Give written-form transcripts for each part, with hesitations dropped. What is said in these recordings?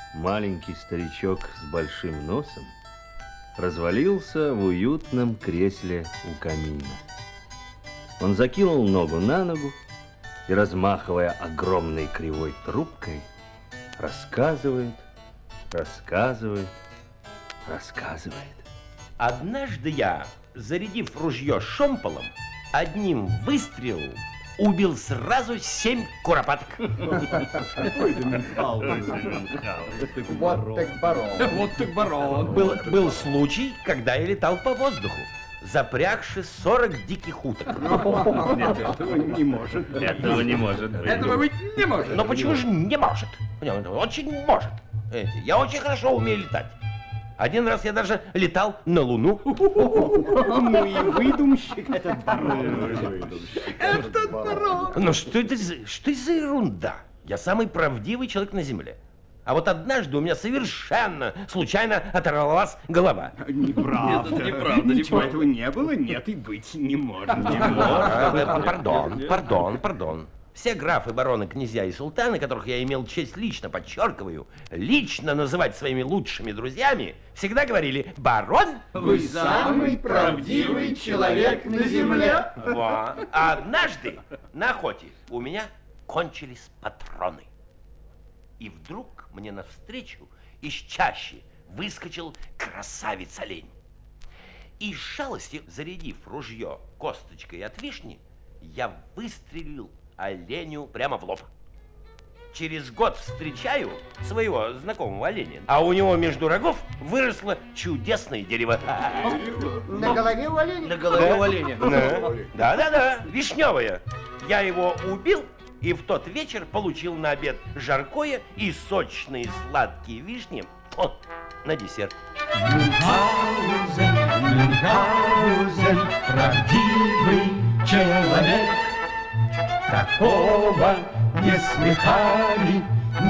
маленький старичок с большим носом развалился в уютном кресле у камина. Он закинул ногу на ногу и, размахивая огромной кривой трубкой, рассказывает. Однажды я, зарядив ружье шомполом, одним выстрелом убил сразу 7 куропаток. Вот так барон. Был случай, когда я летал по воздуху, запрягши 40 диких уток. Нет, этого не может. Этого не может быть. Этого быть не может. Но почему же не может? Очень может. Я очень хорошо умею летать. Один раз я даже летал на Луну. Ну и выдумщик этот барон. Этот барон. Ну что это за ерунда? Я самый правдивый человек на Земле. А вот однажды у меня совершенно случайно оторвалась голова. Неправда. Это неправда, Ничего неправда. этого не было, нет и быть не может. Пардон. Все графы, бароны, князья и султаны, которых я имел честь лично, подчеркиваю, лично называть своими лучшими друзьями, всегда говорили: барон, Вы самый правдивый человек на земле. во. А однажды на охоте у меня кончились патроны. И вдруг мне навстречу из чащи выскочил красавец-олень. И из жалости, зарядив ружье косточкой от вишни, я выстрелил оленю прямо в лоб. Через год встречаю своего знакомого оленя, а у него между рогов выросло чудесное дерево. На голове у оленя? На голове у оленя. Да, вишневое. Я его убил и в тот вечер получил на обед жаркое и сочные сладкие вишни на десерт. Мюнхгаузен, правдивый человек. Такого не слыхали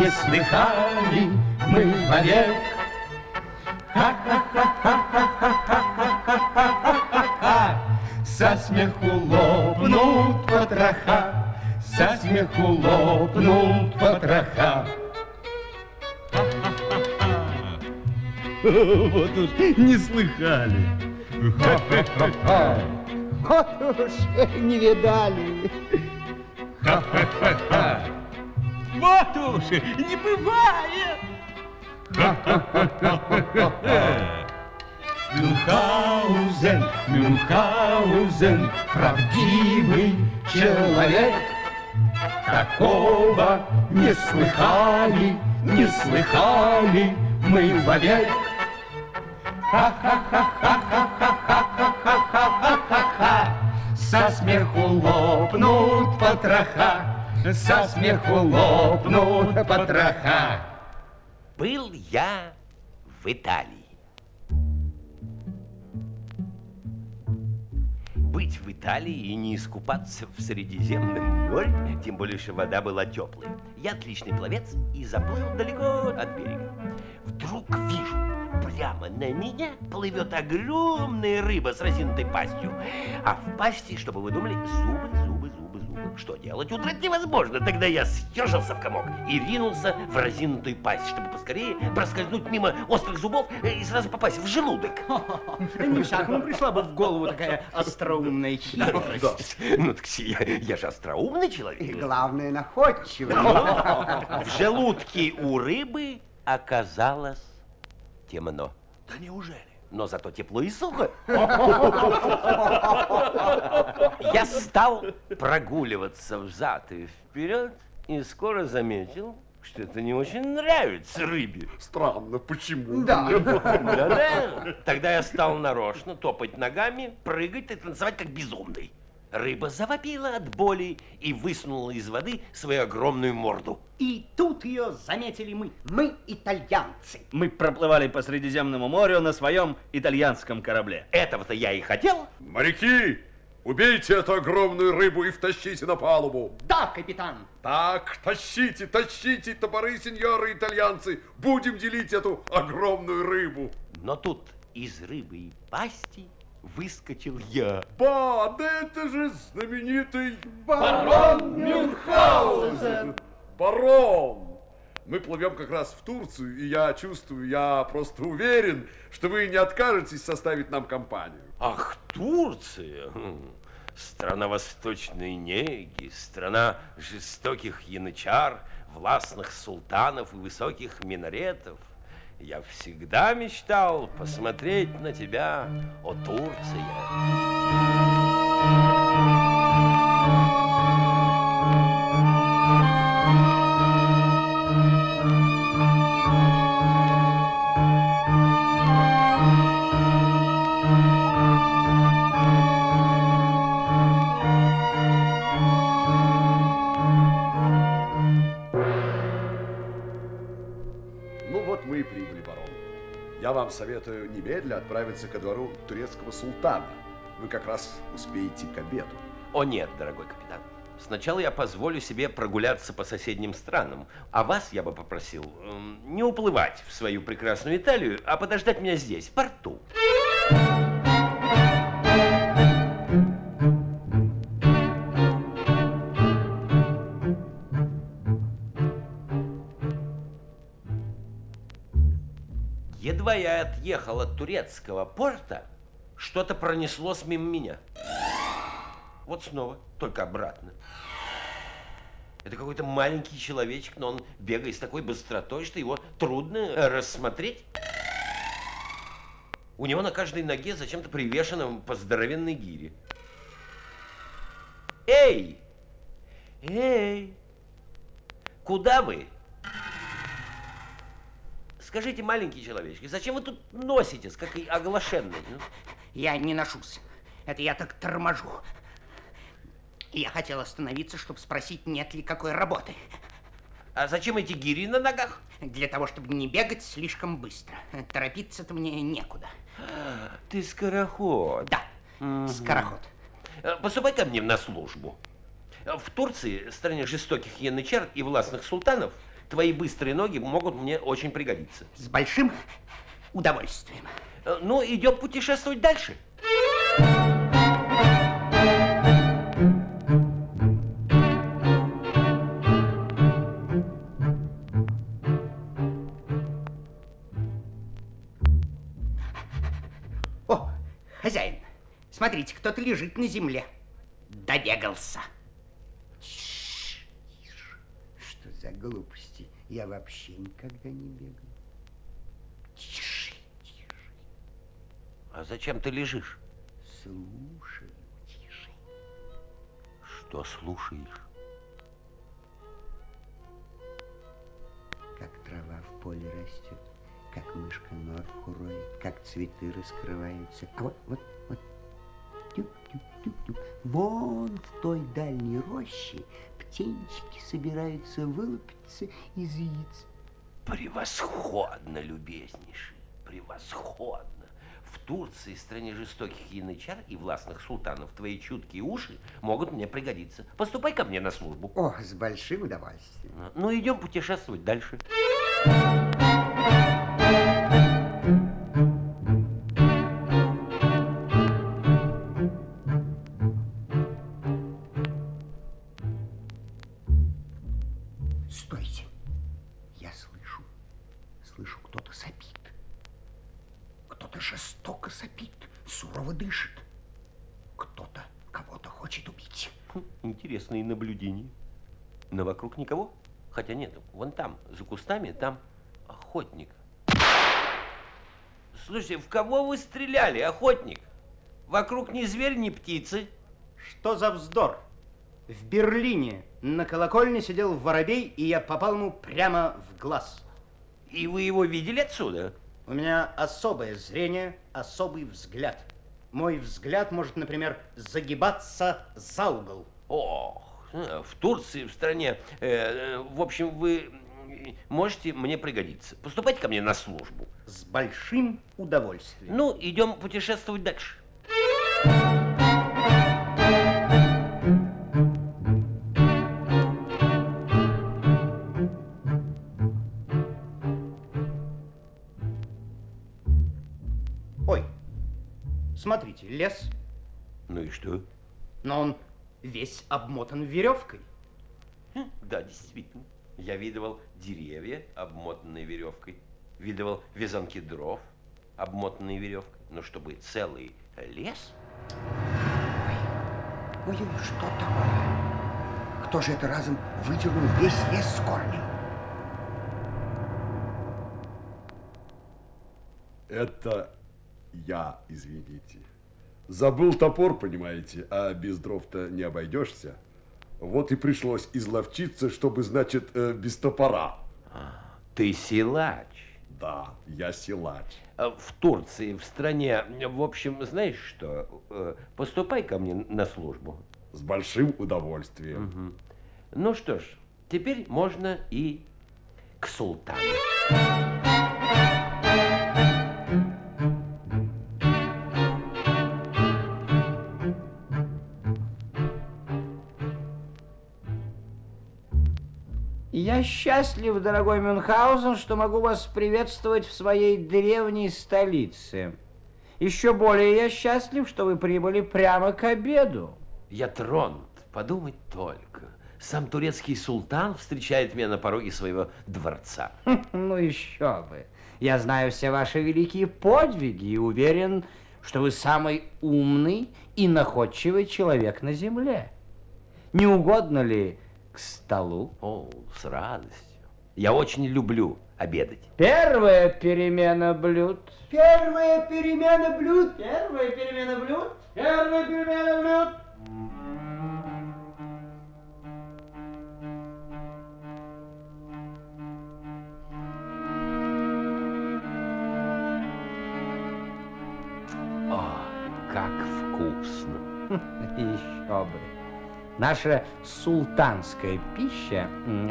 мы вовек. Ха-ха-ха-ха-ха-ха-ха-ха-ха-ха. Со смеху лопнут потроха, со смеху лопнут потроха. Вот уж не слыхали. Вот уж не видали. Вот уж не бывает. Мюнхгаузен, правдивый человек. Такого не слыхали мы вовек. Ха-ха-ха-ха-ха-ха-ха-ха-ха-ха. Со смеху лопнут потроха, со смеху лопнут потроха. Был я в Италии. Быть в Италии и не искупаться в Средиземном море, тем более, что вода была теплая. Я отличный пловец и заплыл далеко от берега. Вдруг вижу, прямо на меня плывет огромная рыба с разинутой пастью. А в пасти, чтобы вы думали, зубы. Что делать? Удрать невозможно. Тогда я съежился в комок и ринулся в разинутую пасть, чтобы поскорее проскользнуть мимо острых зубов и сразу попасть в желудок. Не всякому пришла бы в голову такая остроумная хитрость. Ну так я же остроумный И человек. главное, находчивый. В желудке у рыбы оказалось темно. Да неужели? Но зато тепло и сухо. Я стал прогуливаться взад и вперед и скоро заметил, что это не очень нравится рыбе. Странно, почему? Да. Да-да. Тогда я стал нарочно топать ногами, прыгать и танцевать как безумный. Рыба завопила от боли и высунула из воды свою огромную морду. И тут ее заметили мы. Мы итальянцы. Мы проплывали по Средиземному морю на своем итальянском корабле. Этого-то я и хотел. Моряки, убейте эту огромную рыбу и втащите на палубу. Да, капитан. Так, тащите топоры, сеньоры итальянцы. Будем делить эту огромную рыбу. Но тут из рыбы и пасти выскочил я. Ба, да это же знаменитый Барон Мюнхгаузен. барон. Мы плывем как раз в Турцию, и я чувствую, я просто уверен, что вы не откажетесь составить нам компанию. Ах, Турция! Страна восточной неги, страна жестоких янычар, властных султанов и высоких минаретов. Я всегда мечтал посмотреть на тебя, о Турция. Ну вот мы и прибыли, барон. Я вам советую немедля отправиться ко двору турецкого султана. Вы как раз успеете к обеду. О нет, дорогой капитан. Сначала я позволю себе прогуляться по соседним странам, а вас я бы попросил не уплывать в свою прекрасную Италию, а подождать меня здесь, в порту. Едва я отъехал от турецкого порта, что-то пронеслось мимо меня. Вот снова, только обратно. Это какой-то маленький человечек, но он бегает с такой быстротой, что его трудно рассмотреть. У него на каждой ноге зачем-то привешена по здоровенной гире. Эй! Эй! Куда вы? Скажите, маленький человечек, зачем вы тут носитесь, как и оглашенный? Я не ношусь. Это я так торможу. И я хотел остановиться, чтобы спросить, нет ли какой работы. А зачем эти гири на ногах? Для того, чтобы не бегать слишком быстро. Торопиться-то мне некуда. Ты скороход. Да, скороход. Поступай ко мне на службу. В Турции, стране жестоких янычар и властных султанов, твои быстрые ноги могут мне очень пригодиться. С большим удовольствием. Ну, идем путешествовать дальше. О, хозяин, смотрите, кто-то лежит на земле. Добегался. Что за глупости? Я вообще никогда не бегаю. Тише, тише. А зачем ты лежишь? Слушаю. Тише. Что слушаешь? Как трава в поле растет, как мышка норку роет, как цветы раскрываются. А вот. Тюк-тюк-тюк-тюк. Вон в той дальней роще птенчики собираются вылупиться из яиц. Превосходно, любезнейший, превосходно. В Турции, стране жестоких янычар и властных султанов, твои чуткие уши могут мне пригодиться. Поступай ко мне на службу. О, с большим удовольствием. Ну, идем путешествовать дальше. Стойте. Я слышу, кто-то сопит. Кто-то жестоко сопит, сурово дышит. Кто-то кого-то хочет убить. Интересные наблюдения. Но вокруг никого. Хотя нет, вон там, за кустами, там охотник. Слушай, в кого вы стреляли, охотник? Вокруг ни зверь, ни птицы. Что за вздор? В Берлине на колокольне сидел воробей, и я попал ему прямо в глаз. И вы его видели отсюда? У меня особое зрение, особый взгляд. Мой взгляд может, например, загибаться за угол. Ох, в Турции, в стране, в общем, вы можете мне пригодиться. Поступайте ко мне на службу. С большим удовольствием. Ну, идем путешествовать дальше. Ой, смотрите, лес, Ну и что? но он весь обмотан веревкой. Да, действительно. Я видывал деревья, обмотанные веревкой. Видывал вязанки дров, обмотанные веревкой. Но чтобы целый лес... Ой, что такое? Кто же это разом выдернул весь лес с корнем? Это я, извините. Забыл топор, понимаете, а без дров-то не обойдешься. Вот и пришлось изловчиться, чтобы, значит, без топора. Ты силач. Да, я силач. В Турции, в стране, в общем, знаешь что, поступай ко мне на службу. С большим удовольствием. Ну что ж, теперь можно и к султану. Я счастлив, дорогой Мюнхгаузен, что могу вас приветствовать в своей древней столице. Еще более я счастлив, что вы прибыли прямо к обеду. Я тронут, подумать только. Сам турецкий султан встречает меня на пороге своего дворца. Ну еще бы. Я знаю все ваши великие подвиги и уверен, что вы самый умный и находчивый человек на земле. Не угодно ли к столу? О, с радостью. Я очень люблю обедать. Первая перемена блюд. Первая перемена блюд. Первая перемена блюд. Первая перемена блюд. О, как вкусно. Еще бы. Наша султанская пища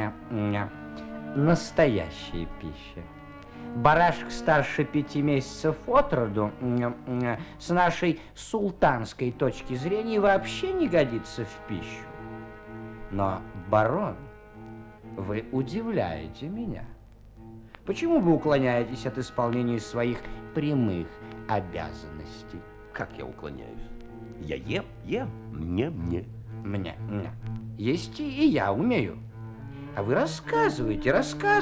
настоящая пища. Барашек старше 5 месяцев от роду с нашей султанской точки зрения вообще не годится в пищу. Но, барон, вы удивляете меня. Почему вы уклоняетесь от исполнения своих прямых обязанностей? Как я уклоняюсь? Я ем, мне. Мне. Есть и я умею. А вы рассказывайте.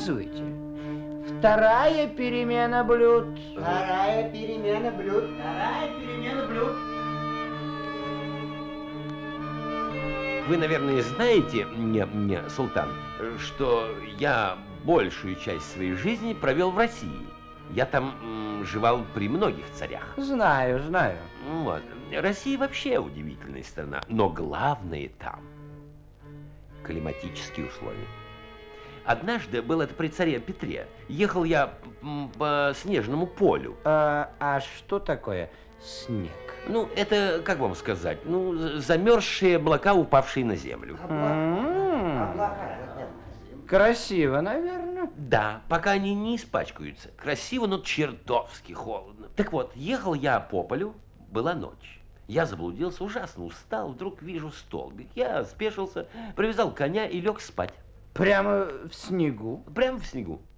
Вторая перемена блюд. Вторая перемена блюд. Вы, наверное, знаете, султан, что я большую часть своей жизни провел в России. Я там жевал при многих царях. Знаю. Вот. Россия вообще удивительная страна, но главное там климатические условия. Однажды, был это при царе Петре, ехал я по снежному полю. А что такое снег? Ну, это, как вам сказать, замерзшие облака, упавшие на землю. Красиво, наверное. Да, пока они не испачкаются. Красиво, но чертовски холодно. Так вот, ехал я по полю, была ночь. Я заблудился, ужасно устал, вдруг вижу столбик. Я спешился, привязал коня и лег спать. Прямо в снегу? Прямо в снегу.